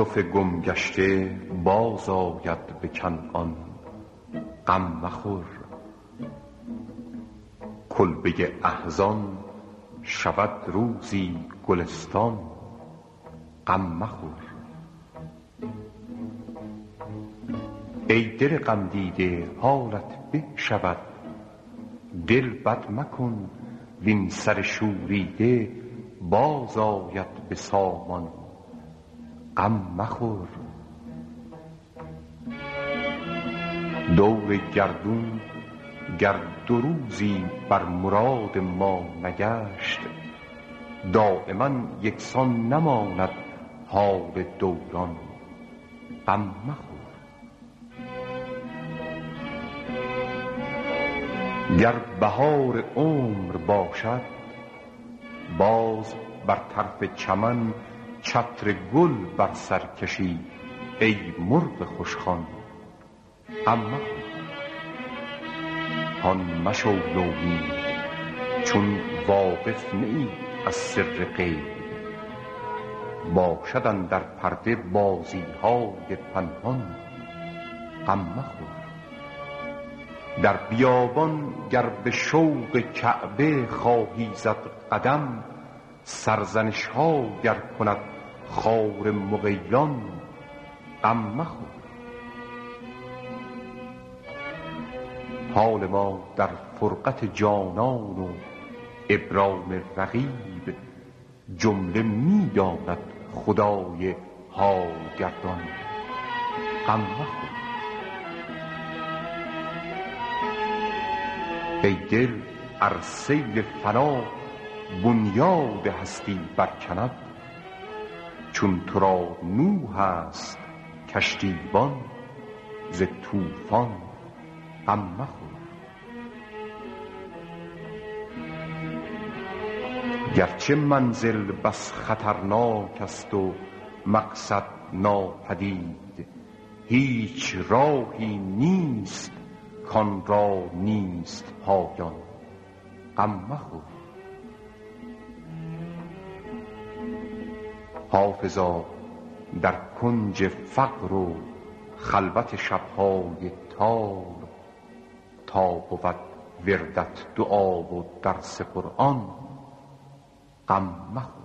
یوسف گم گشته باز آید به کنعان، غم مخور. کلبه احزان شود روزی گلستان، غم مخور. ای دل غم دیده حالت به شود، دل بد مکن وین سر شوریده باز آید به سامان، غم مخور. دور گردون گر دو روزی بر مراد ما نگشت، دایما یکسان نماند حال دوران، غم مخور. گر بهار عمر باشد باز بر طرف چمن چتر گل بر سر کشی ای مرغ خوشخوان، غم مخور. هان مشو نومید چون واقف نه ای از سر غیب، باشد اندر پرده بازی های پنهان، غم مخور. در بیابان گر به شوق کعبه خواهی زد قدم، سرزنش ها گر کند خار مغیلان، غم مخور. حال ما در فرقت جانان و ابرام رقیب، جمله می داند خدای حال گردان، غم مخور. ای دل ار سیل فنا بنیاد هستی برکند، چون تو را نوح است کشتیبان ز طوفان، غم مخور. گرچه منزل بس خطرناک است و مقصد ناپدید، هیچ راهی نیست کان را نیست پایان، غم مخور. حافظا در کنج فقر و خلوت شبهای تار، تا بود وردت دعا و درس قرآن، غم مخور.